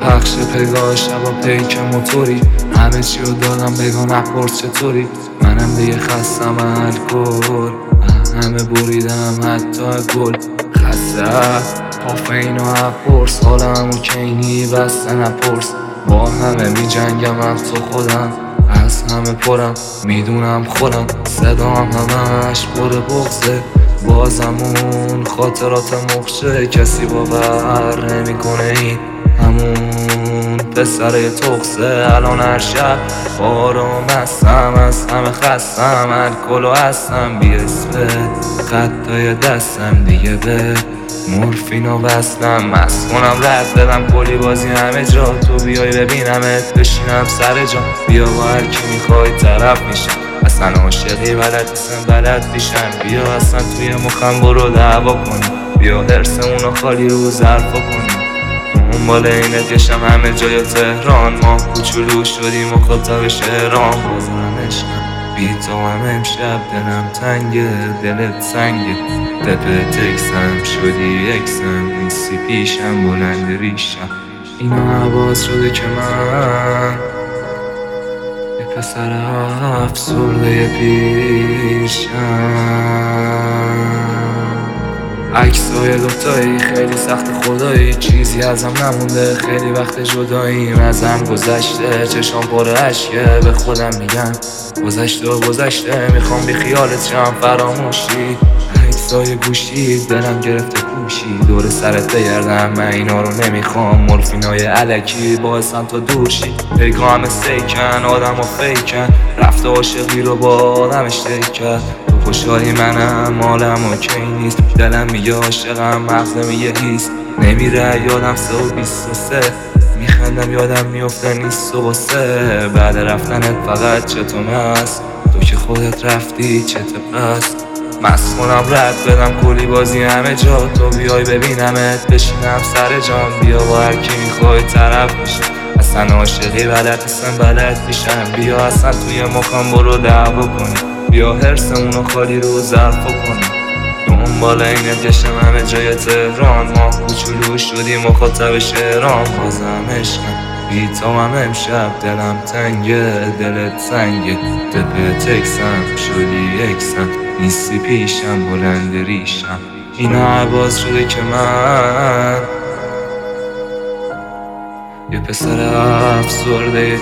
پخش پگاه شبا پیک موتوری، همه چی رو دادم بگاه نپرس چطوری. منم دیگه خستم الکل، همه بریدم حتی گل. خسته کافئین و هپرس، حالم و کینی بسته نپرس. با همه می جنگم هم تو خودم، از همه پرم میدونم خودم. صدام همش پر بغزه، بازمون خاطرات مخشه. کسی باور نمیکنه این همون پسر تخصه. الان هر شب آرام هستم، از همه خستم، الکل و هستم بی اسم خطای دستم. دیگه به مورفین و وصلم، مست کنم رد بدم کلی بازی همه جا. تو بیای ببینمت بشینم سر جا، بیا با هر کی میخوای طرف میشم. اصلا عاشقی بلد نیستم بلد میشم. بیا اصلا توی مخم برو دعوا کنیم، بیا حرسمونو خالی رو ظرفا کنیم. دنبال اینت گشتم همه جای تهران، ما کوچولو شدیم و خطاب شهران. بازم عشقم بی تو هم امشب دلم تنگه، دلت سنگه. دپه تکسم شدی اکسم، نیستی پیشم بلند ریشم. اینا عباس شده که من یه پسر افسرده پیشم. عکسای دوتایی خیلی سخت خدایی، چیزی ازم نمونده، خیلی وقت جداییم. ازم گذشته چشام پر اشکه، به خودم میگم گذشته و گذشته. میخوام بی خیالت شم فراموشی، عکسای گوشی دلم گرفته کوشی. دور سرت بگردم من اینا رو نمیخوام، مورفینای علکی باعثم تا دورشی. پیگاه همه سیکن آدم و فیکن، رفته عاشقی رو با آدمش کرد. خوشحالی منم مالم اوکی نیست، دلم میگه عاشقم مغزم میگه هیست. نمیره یادم 3:23، میخندم یادم میفته نیست و واسه. بعد رفتنت فقط چطور مست، تو که خودت رفتی چطور پس. مست کنم رد بدم کلی بازی همه جا، تو بیای ببینمت بشینم سر جام. بیا با هر کی میخوای طرف میشم، اصلا عاشقی بلد نیستم بلد میشم. بیا اصلا توی مخم برو دعوا کنیم، بیا حرسمونو خالی رو ظرفا کنیم. دنبال اینت گشتم همه جای تهران، ما کوچولو شدیم مخاطب شهران. بازم عشقم بی تو هم امشب دلم تنگه، دلت سنگه. دپه تکسم شدی اکسم، نیستی پیشم بلند ریشم. اینا عباس شده که من یه پسر افسرده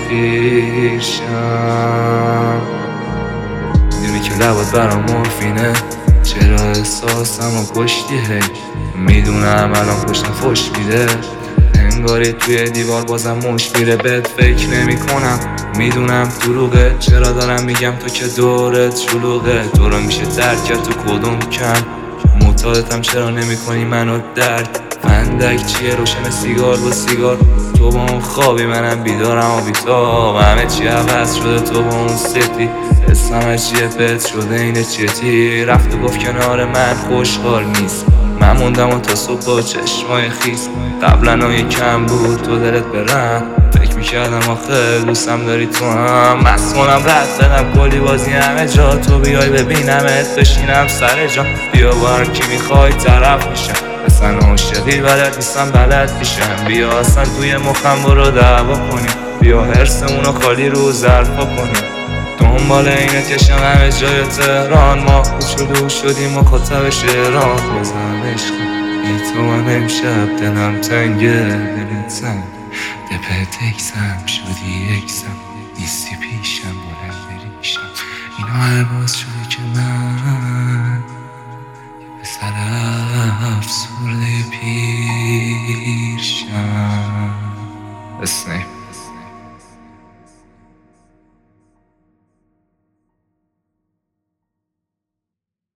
پیشم. میدونی که لبات برام مورفینه، چرا احساسم و کشتی هی. میدونم الان پشتم فش میده، انگاری توی دیوار بازم مش میره. بهت فکر نمی کنم، میدونم دروغه. چرا دارم میگم تو که دورت شلوغه، تو رو میشه درک کرد تو کدوم کم. معتادتم چرا نمی کنی منو درک. فندک چیه روشن سیگار با سیگار، تو با اون خوابی منم بیدارم و بیتاب. همه چی عوض شده تو با اون سفتی، اسمم چیه پت شده اینه چیتی. رفت و گفت کنار من خوشحال نیست، من موندم و تا صبح با چشمای خیس. قبلا یه کم بود تو دلت برم، فکر میکردم آخه دوستم داری تو هم. مست کنم رد بدم کلی بازی همه جا، تو بیای ببینمت بشینم سر جا. بیا با هر کی میخوای طرف میشم، اصلا عاشقی بلد نیستم بلد میشم. بیا اصلا توی مخم برو دعوا کنیم، بیا حرسمونو خالی رو ظرفا کنیم. دنبال اینت گشتم همه جای تهران، ما کوچولو شدیم مخاطب شهران. بازم عشقم بی تو هم امشب دلم تنگه، دلت سنگ. دپه تکسم شدی اکسم، نیستی پیشم بلند ریشم. اینا عباس شده که من یه پسر افسرده پیشم. اسنیپ